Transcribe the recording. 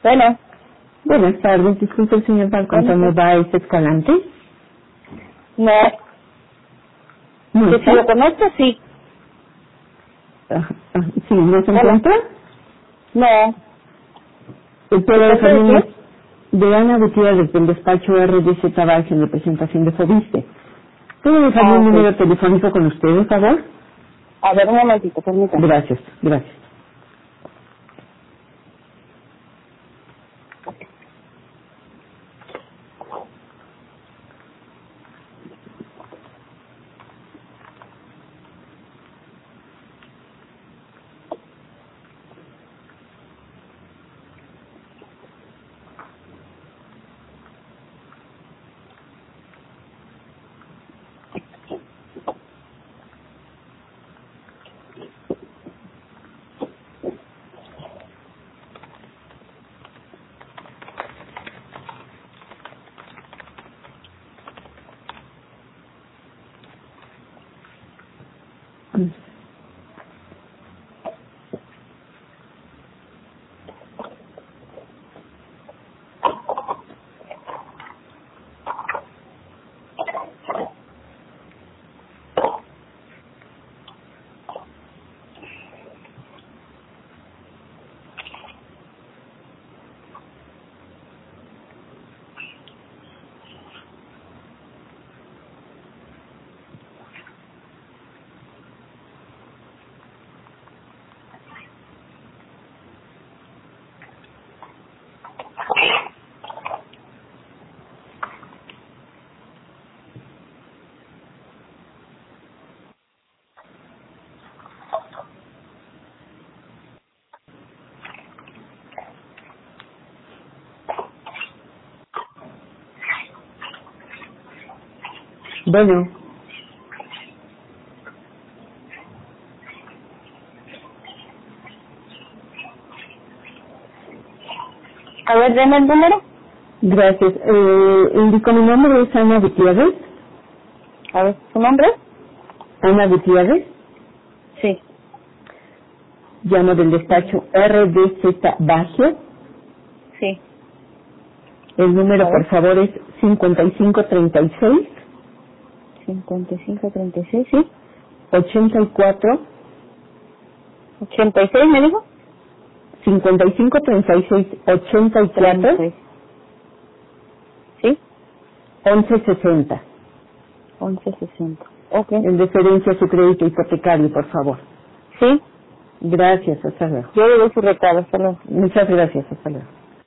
Bueno, Buenas tardes, disculpe el señor Marco Antonio Báez Escalante. no. ¿No Que si está? lo conozco, sí. Sí, ¿no se Hola. encuentra? No. Puedo ¿De dejarle parte de quién? de Ana Gutiérrez del despacho RDZ Báez en representación de Fobiste. ¿Puedo dejarle Ah, un ok. número telefónico con usted, por favor? A ver, un momentito, permítame. Gracias, gracias. Bueno, A ver, denme el número. gracias. Indico, mi nombre es Ana Gutiérrez. A ver, ¿su nombre? Ana Gutiérrez. Sí. Llamo del despacho RDZ Báez. Sí. El número, A por ver. favor, es 5536 5536, sí. 84 86, ¿me dijo? 5536 84 36. Sí. 1160. 1160. Ok. En referencia a su crédito hipotecario, por favor. Sí. Gracias, hasta luego. Yo le doy su recado. Hasta luego. Muchas gracias, hasta luego.